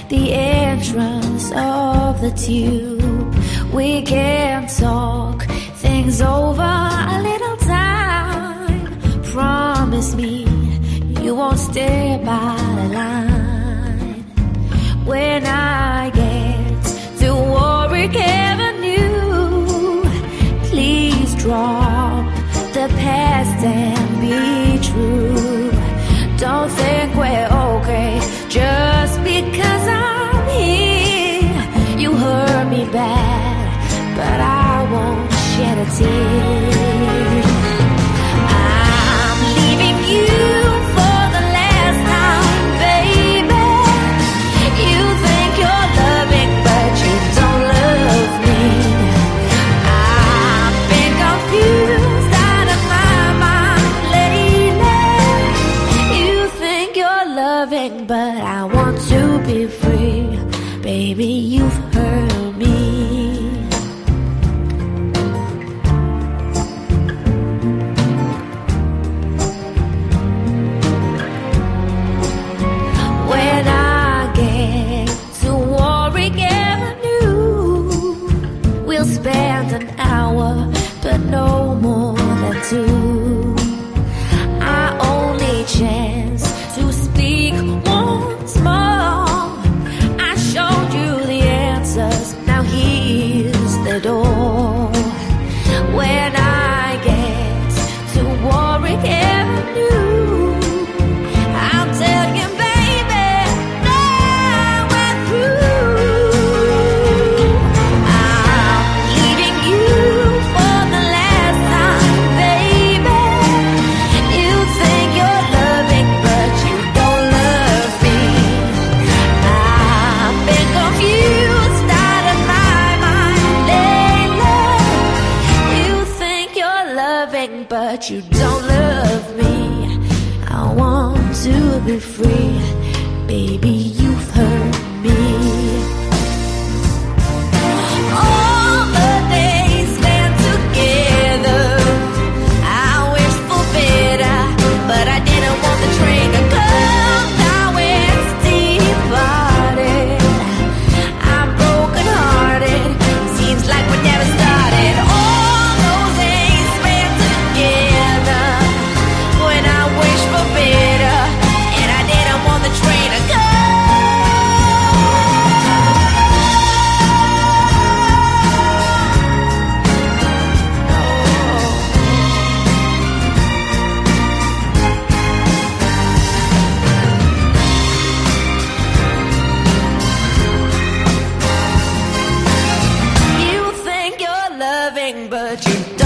the entrance of the tube. We can talk things over a little time. Promise me you won't stay by the line. When I get to Warwick Avenue, please drop the past and be true. Don't think we're okay just because I'm here. You hurt me bad, but I won't shed a tear. I'm leaving you for the last time, baby. You think you're loving, but you don't love me. I've been confused out of my mind lately. You think you're loving, but I want to be free. Baby, you've hurt me. When I get to Warwick Avenue, we'll spend an hour, but no more than two. Our only chance to speak once more. I showed you the answers, now here's the door. When I get to Warwick Avenue, I'll tell you, baby, now we're through. I'm leaving you for the last time, baby. You think you're loving, but you don't love me. I've been confused out of my mind lately. You think you're loving, but you don't love me. I want to be free. Baby, you've hurt me. All the days spent together, I wish for better, but I didn't want the train to come. Now it's departed. I'm broken hearted. Seems like we never started. All those days spent together, when I wish for better, and I didn't want the train to come. You think you're loving, but you